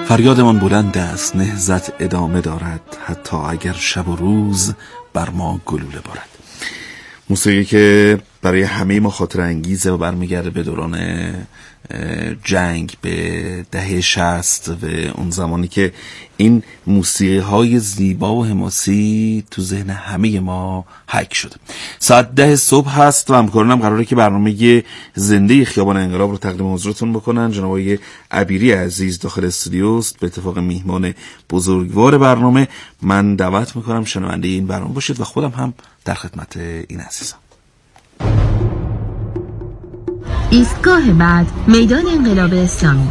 فریادمان بلند است، نهضت ادامه دارد، حتی اگر شب و روز بر ما گلوله بارد. موسیقی که برای همه ما خاطر انگیزه و برمیگرده به دوران جنگ، به دهه 60 و اون زمانی که این موسیقی های زیبا و حماسی تو ذهن همه ما حک شده. ساعت 10 صبح هست و همکارانم قراره که برنامه زنده خیابان انقلاب رو تقدیم حضورتون بکنن. جناب آقای عبیری عزیز داخل استودیوست، به اتفاق میهمان بزرگوار برنامه. من دعوت میکنم شنونده این برنامه باشید و خودم هم در خدمت این عزیزم. ایستگاه بعد میدان انقلاب اسلامی.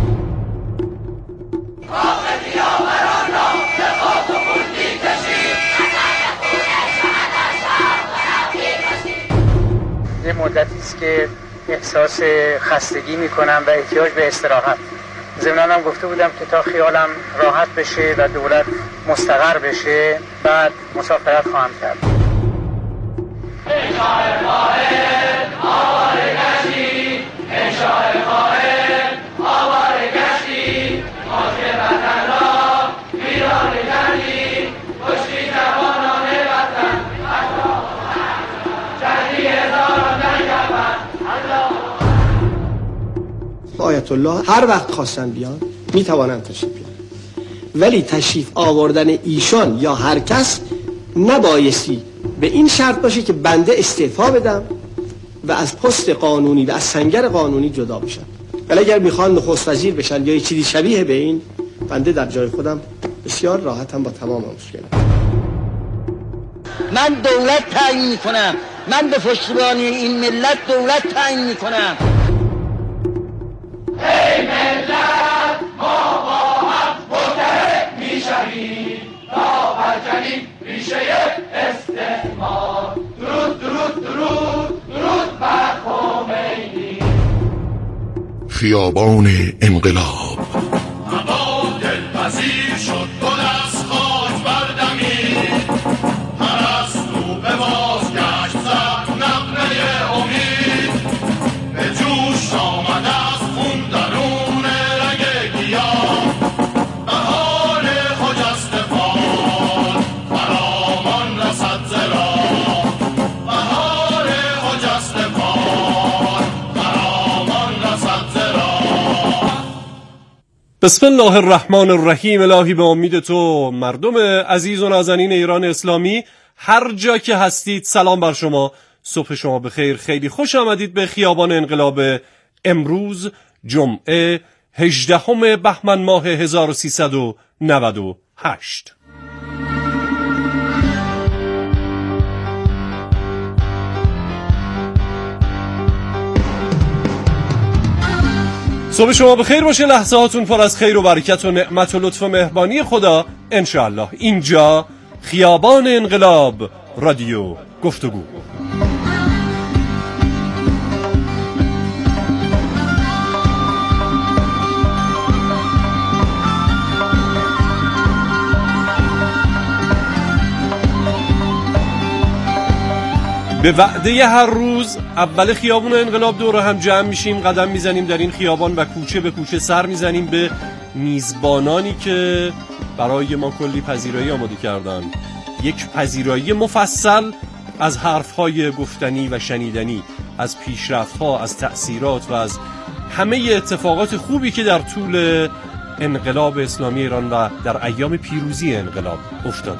یه مدتی است که احساس خستگی میکنم و احتیاج به استراحت. ضمناً هم گفته بودم که تا خیالم راحت بشه و دولت مستقر بشه بعد مسافرت خواهم کرد. آیت الله هر وقت خواستن بیان میتوانند تشریف بیان، ولی تشریف آوردن ایشان یا هر کس نبایستی به این شرط باشه که بنده استعفا بدم و از پست قانونی و از سنگر قانونی جدا بشم. ولی اگر میخوان نخست وزیر بشن یا یه چیزی شبیه به این، بنده در جای خودم بسیار راحتم با تمام مشکلات. من دولت تعیین میکنم، من به پشتیبانی این ملت دولت تعیین میکنم. ای ملت، ما با هم متحد میشویم تا برکنیم ریشه استعمار. درود درود درود درود بر خمینی. خیابان انقلاب. هوا دلپذیر شد، گل از خاک بردمید، پرستو به بازگشت زد نغمه امید، به جوش آمد از خون درون رگ گیاه، بهار خجستفان فرامان رسد ز راه، بهار خجستفان فرامان رسد ز راه. بسم الله الرحمن الرحیم. الهی به امید تو مردم عزیز و نازنین ایران اسلامی هر جا که هستید سلام بر شما، صبح شما بخیر. خیلی خوش آمدید به خیابان انقلاب امروز جمعه 18 بهمن ماه 1398. صبح شما بخیر باشه، لحظه هاتون پر از خیر و برکت و نعمت و لطف و مهربانی خدا انشاءالله. اینجا خیابان انقلاب، رادیو گفتگو. به وعده هر روز اول خیابان انقلاب دور هم جمع میشیم، قدم میزنیم در این خیابان و کوچه به کوچه سر میزنیم به میزبانانی که برای ما کلی پذیرایی آماده کردن. یک پذیرایی مفصل از حرفهای گفتنی و شنیدنی، از پیشرفت‌ها، از تأثیرات و از همه اتفاقات خوبی که در طول انقلاب اسلامی ایران و در ایام پیروزی انقلاب افتاده.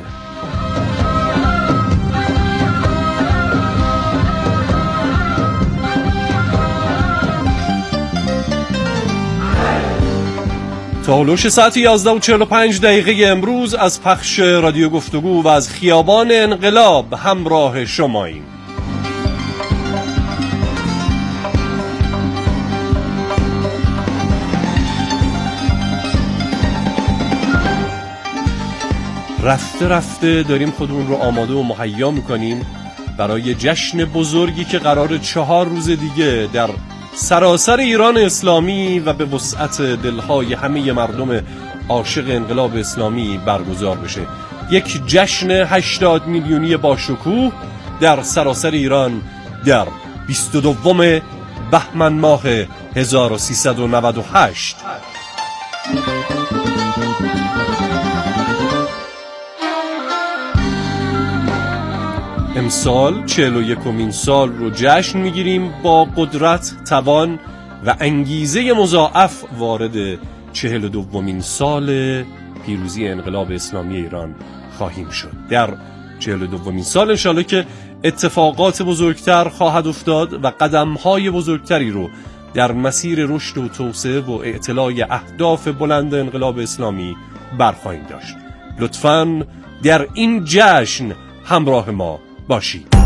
تا هلوش ساعت 11:45 امروز از پخش رادیو گفتگو و از خیابان انقلاب همراه شماییم. رفته رفته داریم خودمون رو آماده و مهیا میکنیم برای جشن بزرگی که قرار 4 روز دیگه در سراسر ایران اسلامی و به وسعت دلهای همه مردم عاشق انقلاب اسلامی برگزار بشه. یک جشن 80 میلیونی با شکوه در سراسر ایران در 22 بهمن ماه 1398. امسال 41مین سال رو جشن میگیریم. با قدرت، توان و انگیزه مضاعف وارد 42مین سال پیروزی انقلاب اسلامی ایران خواهیم شد. در 42مین سال انشالله که اتفاقات بزرگتر خواهد افتاد و قدم‌های بزرگتری رو در مسیر رشد و توسعه و اعتلاء اهداف بلند انقلاب اسلامی برخواهیم داشت. لطفاً در این جشن همراه ما باشید.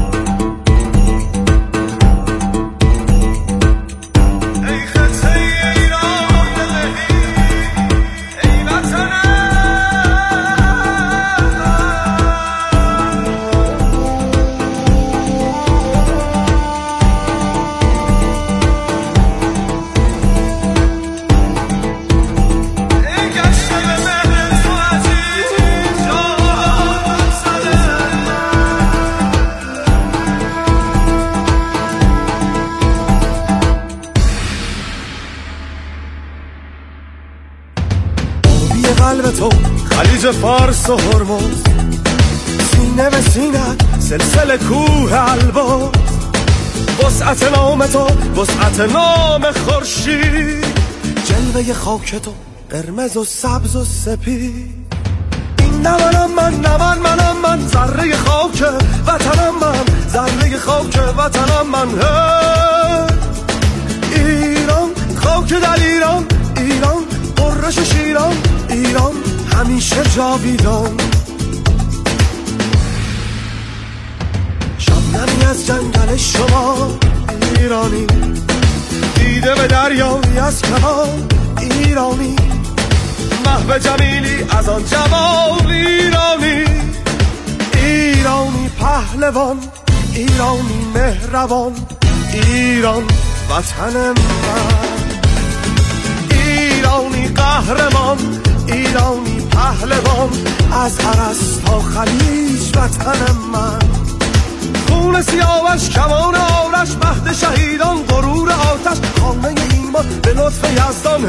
قلب تو خلیج فارس و هرمز، سینه به سینه سلسله کوه البرز، وسعت نام تو وسعت نام خورشید، جلوه خاک تو قرمز و سبز و سپید. این نمانم من ذره خاک وطنم، من ذره خاک وطنم، من ایران، خاک در ایران، ایران قرش شیران، ایران همیشه جاویدان. شبنمی از جنگل شما ایرانی، دیده به دریایی از کنار ایرانی، محو جمیلی از آن جوان ایرانی، ایرانی پهلوان، ایرانی مهربان، ایران وطن من، ایرانی قهرمان، ایرانی پهلوان، از عرس تا خلیج وطن من. خون سیاوش کمان آرش، مهد شهیدان غرور آتش، خانه ایمان به لطف یزدان.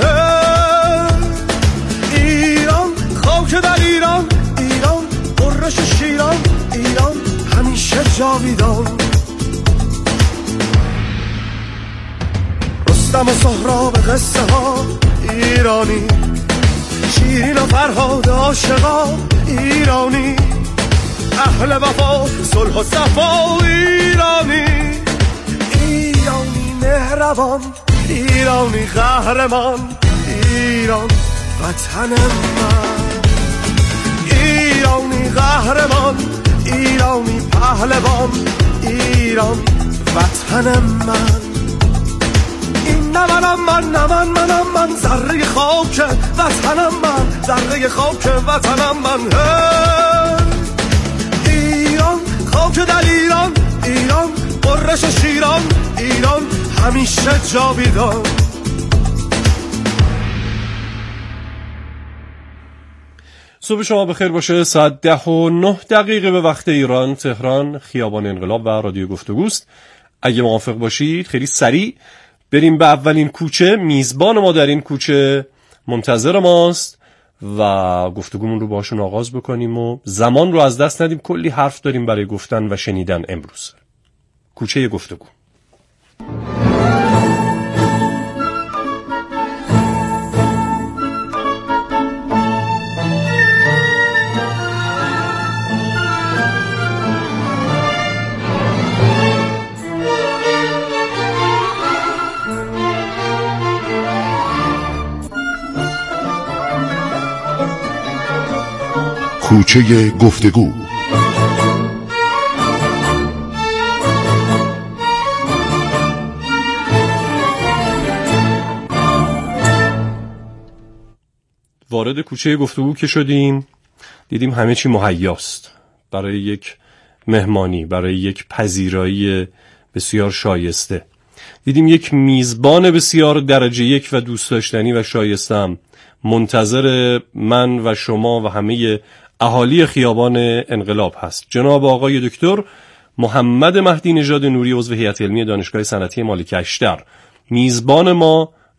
ایران، خاک در ایران، ایران قرش شیران، ایران همیشه جاویدان. رستم و سهراب قصه ها ایرانی، شیرین و فرهاد عاشقا ایرانی، اهل وفا صلح و صفا ایرانی، ایرانی مهربان، ایرانی قهرمان، ایران وطن من، ایرانی قهرمان، ایرانی پهلوان، ایران وطن من. این منم من ذره خاک وطنم، من ذره خاک وطنم، من ایران، خاک در ایران، ایران قرش شیران، ایران همیشه جاویدان. صبح شما بخیر باشه. ساعت 10:09 به وقت ایران تهران، خیابان انقلاب و رادیو گفتگوست. اگه موافق باشید خیلی سریع بریم به اولین کوچه. میزبان ما در این کوچه منتظر ماست و گفتگومون رو باشون آغاز بکنیم و زمان رو از دست ندیم. کلی حرف داریم برای گفتن و شنیدن امروز. کوچه گفتگو. کوچه گفتگو. وارد کوچه گفتگو که شدیم دیدیم همه چی مهیاست برای یک مهمانی، برای یک پذیرایی بسیار شایسته. دیدیم یک میزبان بسیار درجه یک و دوست داشتنی و شایسته‌ام منتظر من و شما و همه اهالی خیابان انقلاب هست. جناب آقای دکتر محمد مهدی نژاد نوری، عضو هیئت علمی دانشگاه صنعتی مالک اشتر، میزبان ما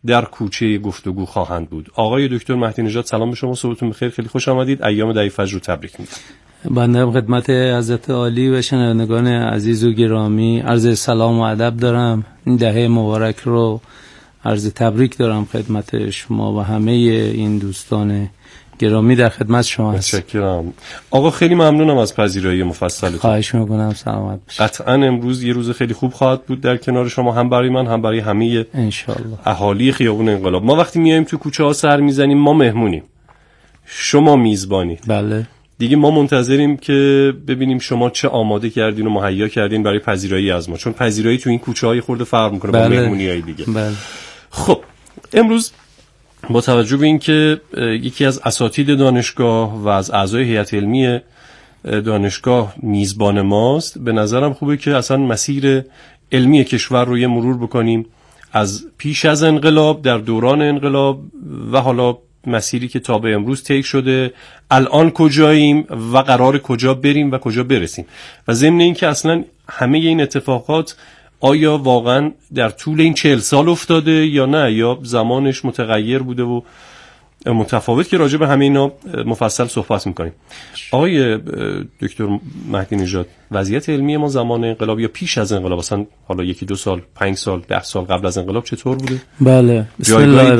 در کوچه گفتگو خواهند بود. آقای دکتر مهدی نژاد سلام به شما، صبحتون بخیر، خیلی خوش آمدید. ایام دعی فجر رو تبریک میگم. بنده خدمت حضرت عالی و شنوندگان عزیز و گرامی عرض سلام و ادب دارم. این دهه مبارک رو عرض تبریک دارم خدمت شما و همه این دوستان گرامی در خدمت شما هستم. متشکرم. آقا خیلی ممنونم از پذیرایی مفصلتون. خواهش میکنم، سلامت باشید. قطعاً امروز یه روز خیلی خوب خواهد بود در کنار شما، هم برای من هم برای همه انشالله اهالی خیابون انقلاب. ما وقتی میایم تو کوچه ها سر میزنیم، ما مهمونیم، شما میزبانید. بله دیگه ما منتظریم که ببینیم شما چه آماده کردین و مهیا کردین برای پذیرایی از ما، چون پذیرایی تو این کوچه های خورده فرق میکنه با مهمونی‌های دیگه. بله. خب امروز با توجه به اینکه یکی از اساتید دانشگاه و از اعضای هیئت علمی دانشگاه میزبان ماست، به نظرم خوبه که اصلا مسیر علمی کشور رو یه مرور بکنیم، از پیش از انقلاب، در دوران انقلاب و حالا مسیری که تا به امروز طی شده، الان کجاییم و قرار کجا بریم و کجا برسیم، و ضمن این که اصلا همه این اتفاقات آیا واقعا در طول این 40 سال افتاده یا نه، یا زمانش متغیر بوده و متفاوت، که راجع به همه اینا مفصل صحبت میکنیم. آقای دکتر مهدی نژاد، وضعیت علمی ما زمان انقلاب یا پیش از انقلاب، اصلا حالا 1-2 سال، 5 سال، 10 سال قبل از انقلاب چطور بوده؟ بله بسم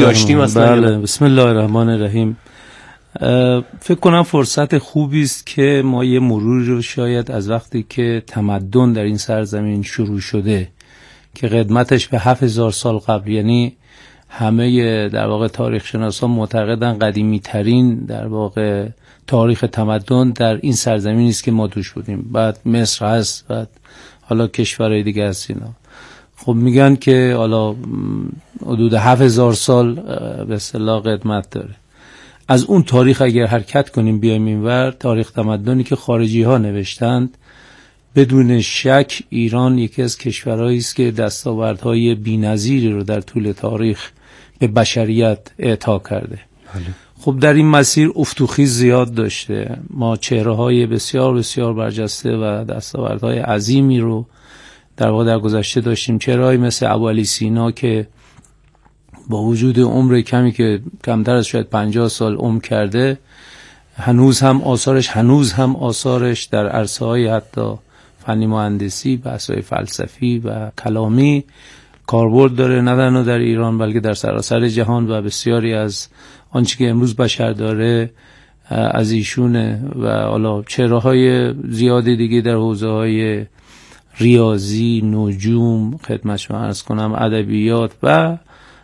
الله الرحمن الرحیم. فکر کنم فرصت خوبی است که ما یه مروری رو شاید از وقتی که تمدن در این سرزمین شروع شده که قدمتش به 7000 سال قبل، یعنی همه در واقع تاریخ شناسان معتقدن قدیمی ترین در واقع تاریخ تمدن در این سرزمین است که ما توش بودیم. بعد مصر هست، بعد حالا کشورهای دیگه هست اینا. خب میگن که حالا حدود 7000 سال به اصطلاح قدمت داره. از اون تاریخ اگر حرکت کنیم بیایم اینور، تاریخ تمدنی که خارجی ها نوشتند، بدون شک ایران یکی از کشورهایی است که دستاوردهای بی‌نظیری رو در طول تاریخ به بشریت اعطا کرده. خب در این مسیر افت و خیز زیاد داشته. ما چهره‌های بسیار بسیار برجسته و دستاوردهای عظیمی رو در واقع در گذشته داشتیم. چهره‌هایی مثل ابوعلی سینا که با وجود عمر کمی که کمتر از شاید 50 سال عمر کرده، هنوز هم آثارش در عرصه‌های حتی فنی مهندسی، بحث‌های فلسفی و کلامی کاربرد داره، نه تنها در ایران بلکه در سراسر جهان، و بسیاری از آنچه که امروز بشر داره از ایشونه. و حالا چهره‌های زیادی دیگه در حوزه‌های ریاضی، نجوم، خدمت شما عرض کنم ادبیات و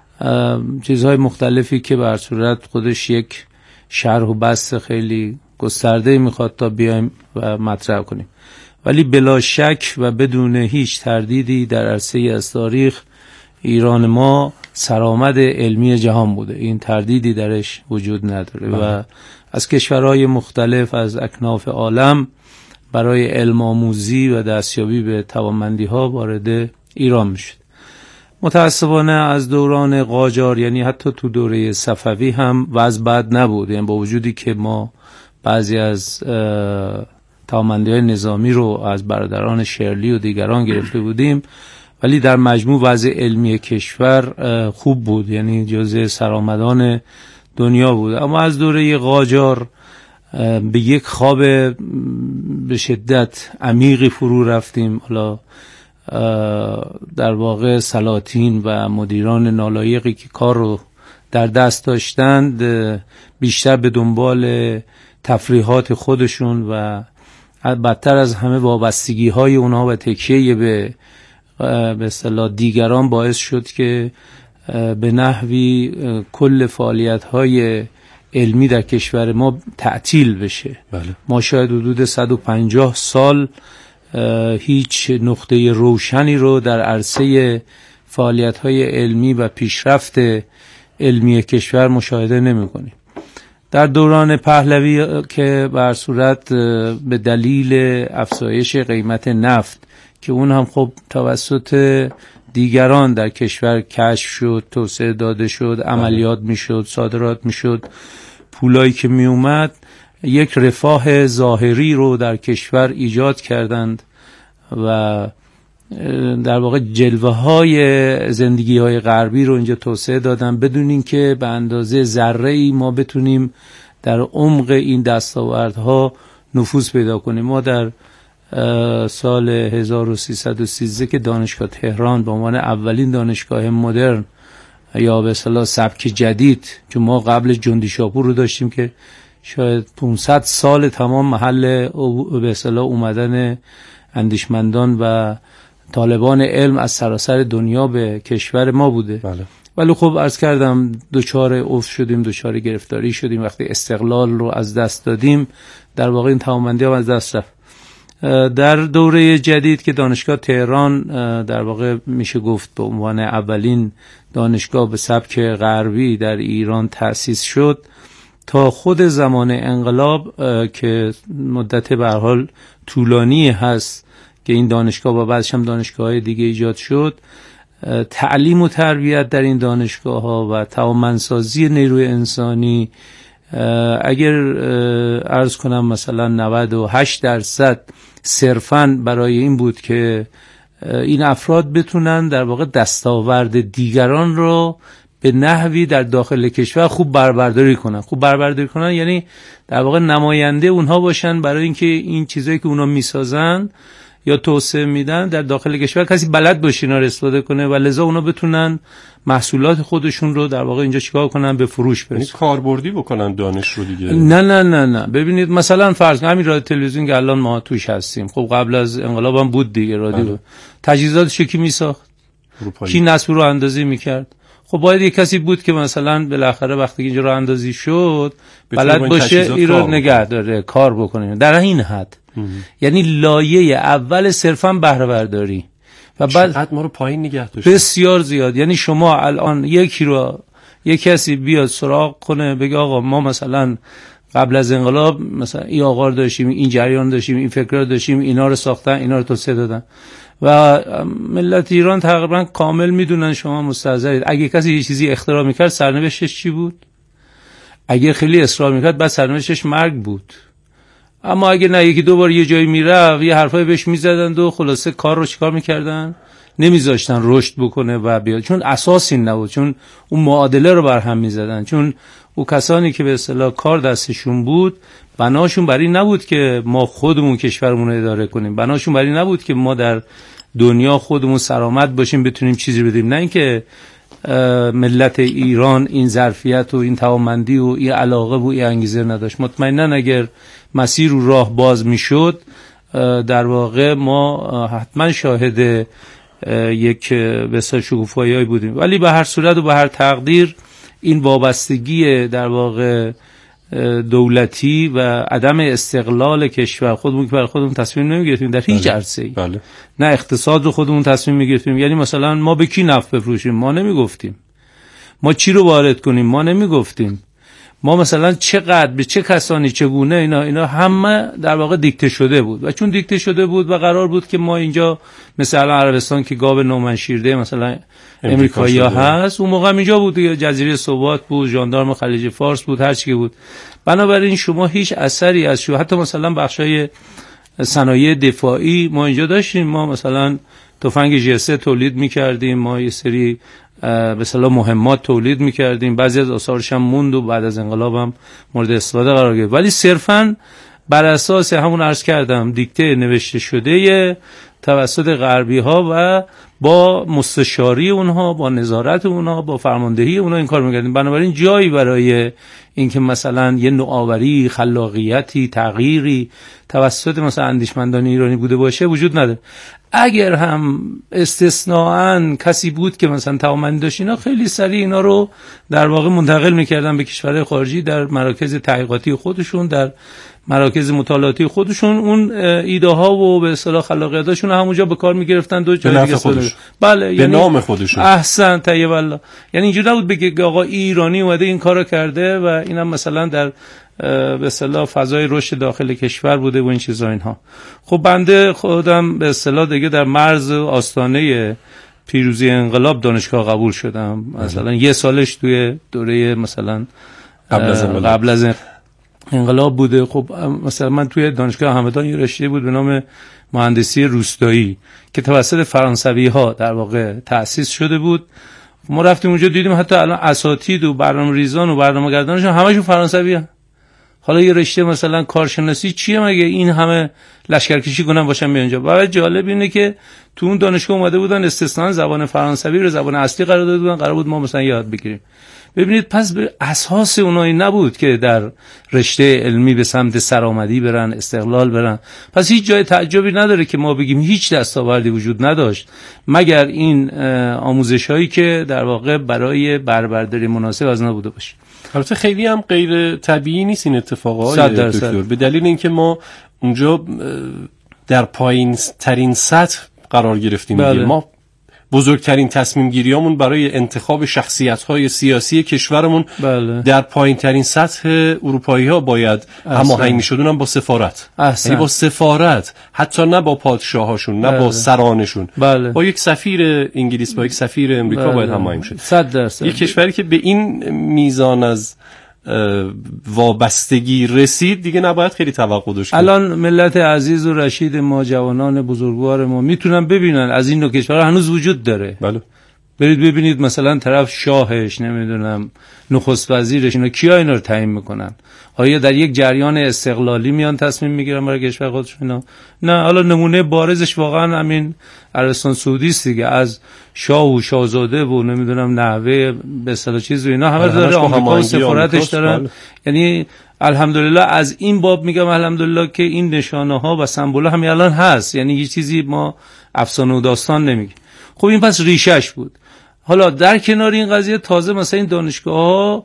چیزهای مختلفی که به هر صورت خودش یک شرح و بحث خیلی گسترده میخواد تا بیایم و مطرح کنیم. ولی بلا شک و بدون هیچ تردیدی در عرصه از تاریخ ایران ما سرآمد علمی جهان بوده، این تردیدی درش وجود نداره. و از کشورهای مختلف از اکناف عالم برای علم آموزی و دستیابی به توانمندی ها وارد ایران میشد. متاسفانه از دوران قاجار، یعنی حتی تو دوره صفوی هم وضع بد نبود، یعنی با وجودی که ما بعضی از توانمندی‌های نظامی رو از برادران شرلی و دیگران گرفته بودیم، ولی در مجموع وضع علمی کشور خوب بود، یعنی جزء سرآمدان دنیا بود. اما از دوره قاجار به یک خواب به شدت عمیقی فرو رفتیم. حالا در واقع سلاطین و مدیران نالایقی که کار رو در دست داشتند بیشتر به دنبال تفریحات خودشون و بدتر از همه وابستگی های اونها و تکیه به اصطلاح دیگران باعث شد که به نحوی کل فعالیت های علمی در کشور ما تعطیل بشه. بله. ما شاید حدود 150 سال هیچ نقطه روشنی رو در عرصه فعالیت‌های علمی و پیشرفت علمی کشور مشاهده نمی‌کنیم. در دوران پهلوی که بر صورت به دلیل افزایش قیمت نفت که اون هم خب توسط دیگران در کشور کشف شد، توسعه داده شد، عملیات میشد، صادرات میشد، پولایی که می اومد یک رفاه ظاهری رو در کشور ایجاد کردند و در واقع جلوه های زندگی های غربی رو اینجا توسعه دادن بدون اینکه به اندازه ذره‌ای ما بتونیم در عمق این دستاوردها نفوذ پیدا کنیم. ما در سال 1313 که دانشگاه تهران به عنوان اولین دانشگاه مدرن یا به اصطلاح سبک جدید، چون ما قبل جندی شاپور رو داشتیم که شاید 500 سال تمام محل به اصطلاح اومدن اندیشمندان و طالبان علم از سراسر دنیا به کشور ما بوده. بله. ولی خب عرض کردم دچار افت شدیم، دچار گرفتاری شدیم. وقتی استقلال رو از دست دادیم در واقع این توانمندی هم از دست رفت. در دوره جدید که دانشگاه تهران در واقع میشه گفت به عنوان اولین دانشگاه به سبک غربی در ایران تأسیس شد، تا خود زمان انقلاب که مدت به هر حال طولانی هست که این دانشگاه و بعدش هم دانشگاه‌های دیگه ایجاد شد، تعلیم و تربیت در این دانشگاه‌ها و توانمندسازی نیروی انسانی، اگر عرض کنم مثلا 98% صرفاً برای این بود که این افراد بتونن در واقع دستاورد دیگران رو به نحوی در داخل کشور خوب بربرداری کنن. خوب بربرداری کنن یعنی در واقع نماینده اونها باشن برای اینکه این چیزایی که اونا میسازن یا توسعه میدن در داخل کشور کسی بلد باشه اینا رو استفاده کنه و لذا اونا بتونن محصولات خودشون رو در واقع اینجا چیکار کنن، به فروش برسونن، یعنی کاربردی بکنن دانش رو دیگه. نه ببینید مثلا فرض کنید همین رادیو تلویزیون که الان ما توش هستیم، خب قبل از انقلاب هم بود دیگه رادیو. تجهیزاتش کی میساخت؟ کی نصب رو اندازی میکرد؟ خب باید یک کسی بود که مثلا بالاخره وقتی اینجا راه اندازی شد بلد باشه این رو نگه داره، کار بکنه. در این حد یعنی لایه اول صرفا بهره برداری و بعد چقدر ما رو پایین نگه داشت، بسیار زیاد. یعنی شما الان یکی رو یک کسی بیاد سراغ کنه بگه آقا ما مثلا قبل از انقلاب مثلا این آقا رو داشتیم، این جریان داشتیم، این فکر رو داشتیم، اینا رو ساختن، اینا رو توسعه دادن و ملت ایران تقریبا کامل میدونن شما مستحضرید. اگه کسی یه چیزی اختراع میکرد سرنوشتش چی بود؟ اگه خیلی اصرار میکرد بعد سرنوشتش مرگ بود. اما اگه نه یکی دو بار یه جایی میرفت یه حرفای بهش میزدند و خلاصه کار رو چیکار میکردن؟ نمیذاشتن رشد بکنه و بیاد، چون اساس این نبود، چون اون معادله رو برهم میزدن، چون او کسانی که به اصطلاح کار دستشون بود بناشون برای نبود که ما خودمون کشورمون رو اداره کنیم، بناشون برای نبود که ما در دنیا خودمون سرآمد باشیم بتونیم چیزی بدیم، نه اینکه ملت ایران این ظرفیت و این توانمندی و این علاقه و این انگیزه نداشت. مطمئنا اگر مسیر و راه باز میشد در واقع ما حتما شاهد یک بسیار شکوفایی‌ای بودیم. ولی به هر صورت و به هر تقدیر این وابستگی در واقع دولتی و عدم استقلال کشور، خودمون که برای خودمون تصمیم نمیگرفتیم در هیچ عرصه‌ای، نه اقتصاد رو خودمون تصمیم میگرفتیم. یعنی مثلا ما به کی نفت بفروشیم ما نمیگفتیم، ما چی رو وارد کنیم ما نمیگفتیم، ما مثلا چقدر به چه کسانی چگونه، اینا همه در واقع دیکته شده بود. و چون دیکته شده بود و قرار بود که ما اینجا مثلا عربستان که گاو نومنشیرده مثلا امریکایی‌ها هست، اون موقع اینجا بود دیگه، جزیره سوات بود، ژاندارم خلیج فارس بود، هر چی که بود. بنابراین شما هیچ اثری از حتی مثلا بخشای صنایع دفاعی ما اینجا داشتیم، ما مثلا تفنگ ژ3 تولید می‌کردیم، ما یه سری به اصطلاح مهمات تولید می‌کردیم، بعضی از آثارش هم موند و بعد از انقلاب هم مورد استفاده قرار گرفت، ولی صرفاً بر اساس همون عرض کردم دیکته نوشته شده توسط غربی‌ها و با مستشاری اونها، با نظارت اونها، با فرماندهی اونها این کار می‌کردیم. بنابراین جایی برای اینکه مثلا یه نوآوری، خلاقیتی، تغییری توسط مثلا اندیشمندان ایرانی بوده باشه وجود نداره. اگر هم استثناءً کسی بود که مثلا توانمندی داشت، اینا خیلی سریع اینا رو در واقع منتقل می‌کردن به کشورهای خارجی، در مراکز تحقیقاتی خودشون، در مراکز مطالعاتی خودشون اون ایده ها و به اصطلاح خلاقیتاشون همونجا به کار می‌گرفتن دو جای دیگه خودشون. بله، به نام خودشون. احسن طیب الله. یعنی اینجوری نبود بگه آقا ایرانی اومده این کارو کرده و اینم مثلا در به اصطلاح فضای رشد داخل کشور بوده و این چیزا اینها. خب بنده خودم به اصطلاح دیگه در مرز آستانه پیروزی انقلاب دانشگاه قبول شدم. مثلا یه سالش توی دوره مثلا قبل از انقلاب بوده. خب مثلا من توی دانشگاه همدان یه رشته بود به نام مهندسی روستایی که توسط فرانسوی‌ها در واقع تأسیس شده بود. ما رفتیم اونجا دیدیم حتی الان اساتید و برنامه‌ریزان و برنامه‌گردانشون همشون فرانسوی‌ان. حالا یه رشته مثلا کارشناسی چیه مگه این همه لشکرکشی کنن باشن به اونجا؟ و جالب اینه که تو اون دانشگاه اومده بودن استثنا زبان فرانسوی رو زبان اصلی قرار داده بودن، قرار بود ما مثلا یاد بگیریم. ببینید پس به اساس اونایی نبود که در رشته علمی به سمت سرآمدی برن، استقلال برن. پس هیچ جای تعجبی نداره که ما بگیم هیچ دستاوردی وجود نداشت مگر این آموزش‌هایی که در واقع برای بربرداری مناسب از نبوده باشه. البته خیلی هم غیر طبیعی نیست این اتفاقات دکتر، به دلیل اینکه ما اونجا در پایین ترین سطح قرار گرفتیم. بله. ما بزرگترین تصمیم گیریامون برای انتخاب شخصیت‌های سیاسی کشورمون بله. در پایین ترین سطح اروپایی‌ها باید هماهنگ می‌شدن، هم با سفارت. یعنی با سفارت، حتی نه با پادشاهاشون، نه با سرانشون. بله. با یک سفیر انگلیس، با یک سفیر امریکا باید هماهنگ شد. 100%. یک کشوری که به این میزان از وابستگی رسید دیگه نباید خیلی توقع داشت. الان ملت عزیز و رشید ما، جوانان بزرگوار ما میتونن ببینن از این نوع کشورها هنوز وجود داره. بله. برید ببینید مثلا طرف شاهش، نمیدونم نخست وزیرش، اینا کیا اینا رو تعیین میکنن؟ آیا در یک جریان استقلالی میان تصمیم میگیرن برای کشور خودشون؟ نه. حالا نمونه بارزش واقعا همین عربستان سعودی است دیگه، از شاه و شاهزاده و نمیدونم نحوه به اصطلاح چیز و اینا همه داره آمریکا و سفارتش دارن. یعنی الحمدلله از این باب میگم الحمدلله که این نشانه ها و سمبولا همین الان هست، یعنی یه چیزی ما افسانه و داستان نمیگیم. خب این پس ریشش بود. حالا در کنار این قضیه تازه مثلا این دانشگاه‌ها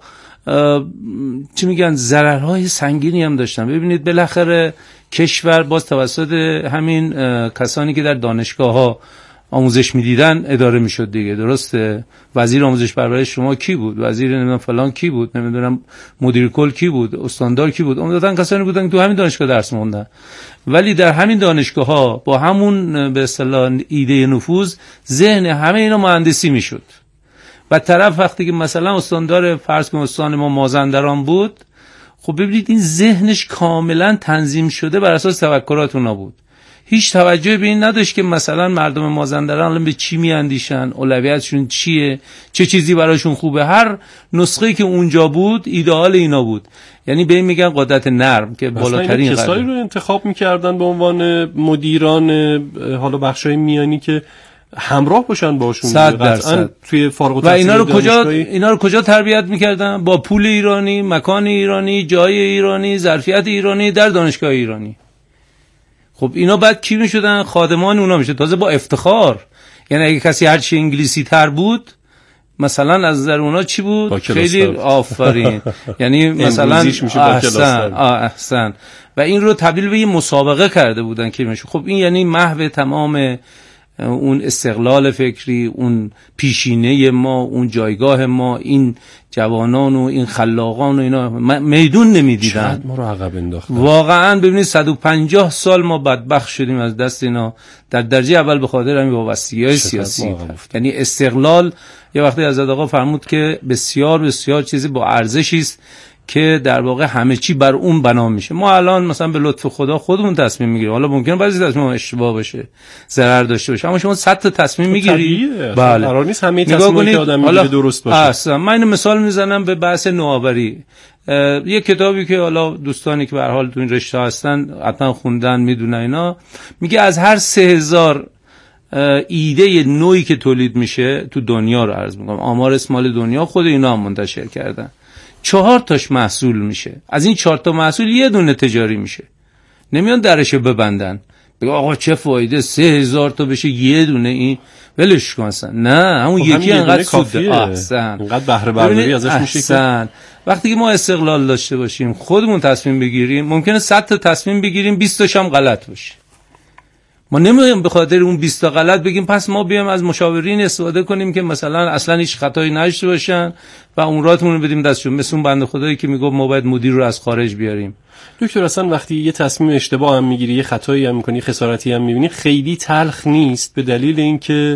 چی میگن ضررهای سنگینی هم داشتن. ببینید بالاخره کشور باز توسط همین کسانی که در دانشگاه‌ها آموزش میدیدن اداره میشد دیگه، درسته؟ وزیر آموزش پرورش شما کی بود؟ وزیر نمیدونم فلان کی بود؟ نمیدونم مدیر کل کی بود؟ استاندار کی بود؟ عمدتاً کسانی بودن که تو همین دانشگاه درس خوندن. ولی در همین دانشگاه‌ها با همون به اصطلاح ایده نفوذ ذهن همه اینا مهندسی میشد. و طرف وقتی که مثلا استاندار فرض کنید استان ما مازندران بود، خب ببینید این ذهنش کاملا تنظیم شده بر اساس تفکرات اونا بود. هیچ توجهی به این نداشت که مثلا مردم مازندران الان به چی میاندیشن، اولویتشون چیه، چه چیزی براشون خوبه. هر نسخه‌ای که اونجا بود ایدئال اینا بود. یعنی به این میگن قدرت نرم که بالاترین کسایی رو انتخاب میکردن به عنوان مدیران حالا بخشای میانی که همراه باشن باشون. 100% توی فارغ و اینا رو کجا تربیت میکردن؟ با پول ایرانی، مکان ایرانی، جای ایرانی، ظرفیت ایرانی در دانشگاه ایرانی. خب اینا بعد کی میشدن؟ خادمان اونا میشد، تازه با افتخار. یعنی اگه کسی هرچی انگلیسی تر بود مثلا از نظر اونا چی بود؟ خیلی آفرین. یعنی مثلا احسن. و این رو تبدیل به یه مسابقه کرده بودن که میشه. خب این یعنی محو تمام اون استقلال فکری، اون پیشینه ما، اون جایگاه ما، این جوانان و این خلاقان و اینا میدون نمیدیدن. شاید ما رو عقب انداختن. واقعا ببینید 150 سال ما بدبخت شدیم از دست اینا، در درجه اول به خاطر همین وابستگی‌های سیاسی. یعنی استقلال یه وقتی از آقا فرمود که بسیار بسیار چیزی با ارزشی است که در واقع همه چی بر اون بنا میشه. ما الان مثلا به لطف خدا خودمون تصمیم میگیریم، حالا ممکنه بعضی تصمیم اشتباه باشه، ضرر داشته باشه، اما شما 100 تا تصمیم میگیری. بله. قرار نیست همه تصمیمی که آدم میگیره درست باشه. اصلا من اینو مثال میزنم به بحث نوآوری. یه کتابی که حالا دوستانی که به هر حال تو این رشته هستن حتما خوندن میدونن، اینا میگه از هر 3000 ایده نوعی که تولید میشه تو دنیا رو عرض میکنم، آمار اسمال دنیا خود اینا هم منتشر کردن، 4 تاش محصول میشه. از این 4 تا محصول یه دونه تجاری میشه. نمیان درشو ببندن بگه آقا چه فایده 3000 تا بشه یه دونه، این ولش کن اصلا. نه همون یکی انقدر سود احسن، انقدر بهره برداری ازش میشه احسن. وقتی که ما استقلال داشته باشیم، خودمون تصمیم بگیریم، ممکنه 100 تا تصمیم بگیریم 20 تاش هم غلط باشه. ما نمیگیم به خاطر اون 20 تا غلط بگیم پس ما بیام از مشاورین استفاده کنیم که مثلا اصلا هیچ خطایی نداشته باشن و اموراتمون رو بدیم دستشون، مثل اون بنده خدایی که میگه ما باید مدیر رو از خارج بیاریم. دکتر اصلا وقتی یه تصمیم اشتباه هم میگیری، یه خطایی هم میکنی، خسارتی هم میبینی، خیلی تلخ نیست، به دلیل اینکه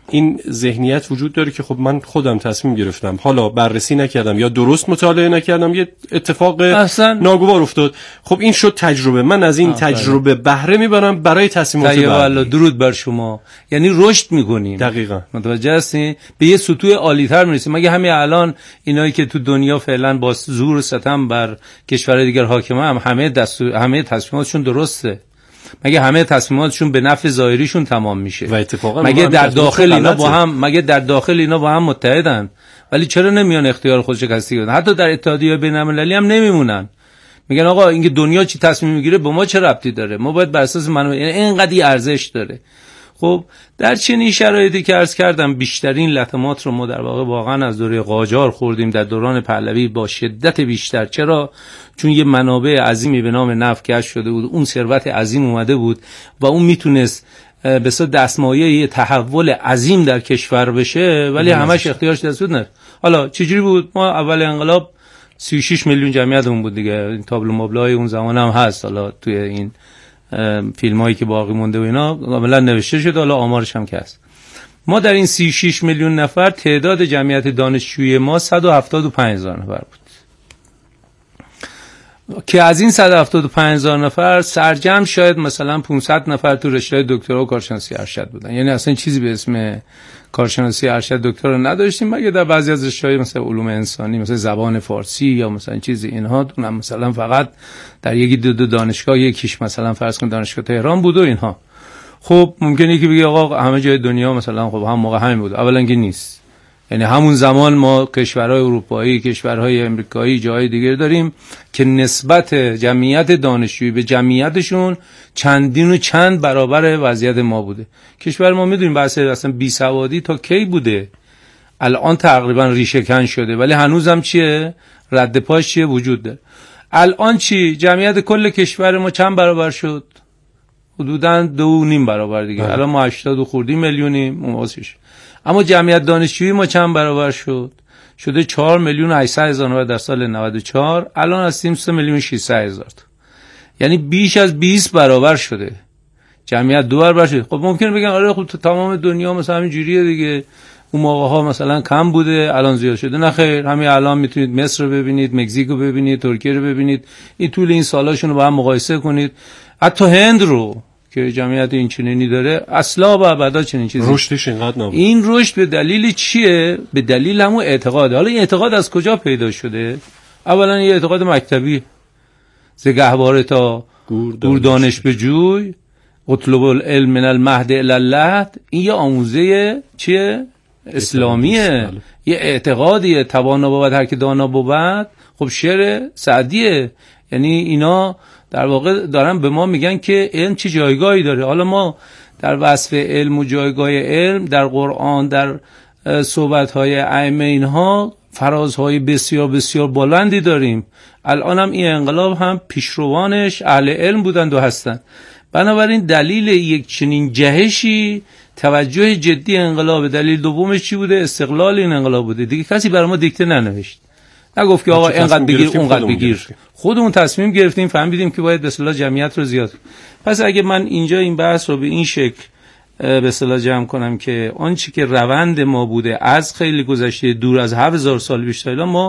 این ذهنیت وجود داره که خب من خودم تصمیم گرفتم، حالا بررسی نکردم یا درست مطالعه نکردم، یه اتفاق ناگوار افتاد، خب این شد تجربه، من از این تجربه بهره میبرم برای تصمیمات بعدی. درود بر شما. یعنی رشد میکنیم. دقیقاً. متوجه هستین؟ به یه سطوح عالی‌تر میرسیم. مگه همین الان اینایی که تو دنیا فعلا با زور و ستم بر کشورهای دیگر حاکمه هم همه تصمیماتشون درسته؟ مگه همه تصمیماتشون به نفع ظاهریشون تمام میشه؟ و اتفاقا مگه در داخل اینا با هم متحدن؟ ولی چرا نمیان اختیار خودش کسی بدن؟ حتی در اتحادیه بین‌المللی هم نمیمونن. میگن آقا اینکه دنیا چی تصمیم میگیره به ما چه ربطی داره؟ ما باید بر اساس اینقدر ارزش داره. خب در چنین شرایطی که عرض کردم بیشترین لطمات رو ما در واقع از دوره قاجار خوردیم، در دوران پهلوی با شدت بیشتر. چرا؟ چون یه منابع عظیمی به نام نفت کشف شده بود، اون ثروت عظیم اومده بود و اون میتونست به اصطلاح دستمایه یه تحول عظیم در کشور بشه، ولی همش اختیارش دست بود. نه حالا چجوری بود؟ ما اول انقلاب 36 میلیون جمعیتمون بود دیگه، این تابلو مبلای اون زمان هم هست، حالا توی این فیلم هایی که باقی مونده و اینا کاملا نوشته شده، حالا آمارش هم که هست. ما در این 36 میلیون نفر تعداد جمعیت دانشجویی ما 175,000 نفر بود که از این 175,000 نفر سرجم شاید مثلا 500 نفر تو رشته دکترا و کارشناسی ارشد بودن. یعنی اصلا چیزی به اسم کارشناسی ارشد دکترا نداشتیم، مگه در بعضی از رشته‌های مثل علوم انسانی، مثل زبان فارسی یا مثلا چیزی اینها، اونم مثلا فقط در یکی دو دانشگاه، یکیش مثلا فرض کن دانشگاه تهران بود و اینها. خب ممکنه که بگی آقا همه جای دنیا مثلا خب هم موقع همین بود. اولا که نیست. یعنی همون زمان ما کشورهای اروپایی، کشورهای امریکایی، جای دیگر داریم که نسبت جمعیت دانشجویی به جمعیتشون چندین و چند برابر وضعیت ما بوده. کشور ما میدونیم بحث اصلا بیسوادی تا کی بوده، الان تقریبا ریشه کن شده، ولی هنوزم چیه؟ رد پاش چیه؟ وجود داره. الان چی؟ جمعیت کل کشور ما چند برابر شد؟ حدوداً 2.5 برابر دیگه. الان ما 80 خردی میلیونیم اونواسش. اما جمعیت دانشجویی ما چند برابر شد؟ شده 4,800,000 در سال 94، الان هستیم 3,600,000. یعنی بیش از 20 برابر شده. جمعیت 2 برابر شده. خب ممکنه بگن آره خب تمام دنیا مثلا همین جوریه دیگه، اون موقع ها مثلا کم بوده الان زیاد شده. نه خیر، همین الان میتونید مصر رو ببینید، مکزیک رو ببینید، ترکیه رو ببینید، این طول این سالاشون رو با هم مقایسه کنید، حتی هند رو که جمعیت این چنینی داره اصلا و ابدا چنین چیزی رشدش اینقدر نبود. این رشد به دلیل چیه؟ به دلیل همون اعتقاده. حالا این اعتقاد از کجا پیدا شده؟ اولا یه اعتقاد مکتبی، ز گهواره تا گور دانش بجوی، اطلب العلم من المهد الی اللحد. این یه آموزه چیه؟ اسلامیه. یه اعتقادیه، توانا بود هر که دانا بود. خب شعر سعدیه. یعنی اینا در واقع دارن به ما میگن که علم چه جایگاهی داره. حالا ما در وصف علم و جایگاه علم در قرآن، در صحبت‌های ائمه اینها فرازهای بسیار بسیار بلندی داریم. الان هم این انقلاب هم پیشروانش اهل علم بودند و هستند. بنابراین دلیل یک چنین جهشی توجه جدی انقلاب. دلیل دومش چی بوده؟ استقلال این انقلاب بوده. دیگه کسی برای ما دیکته ننوشت، نگفت که آقا اینقدر بگیر اونقدر بگیر. خودمون تصمیم گرفتیم، فهمیدیم که باید به اصطلاح جمعیت رو زیاد. پس اگه من اینجا این بحث رو به این شکل به اصطلاح جمع کنم که آنچه که روند ما بوده از خیلی گذشته دور از 7000 سال بیشتر، ما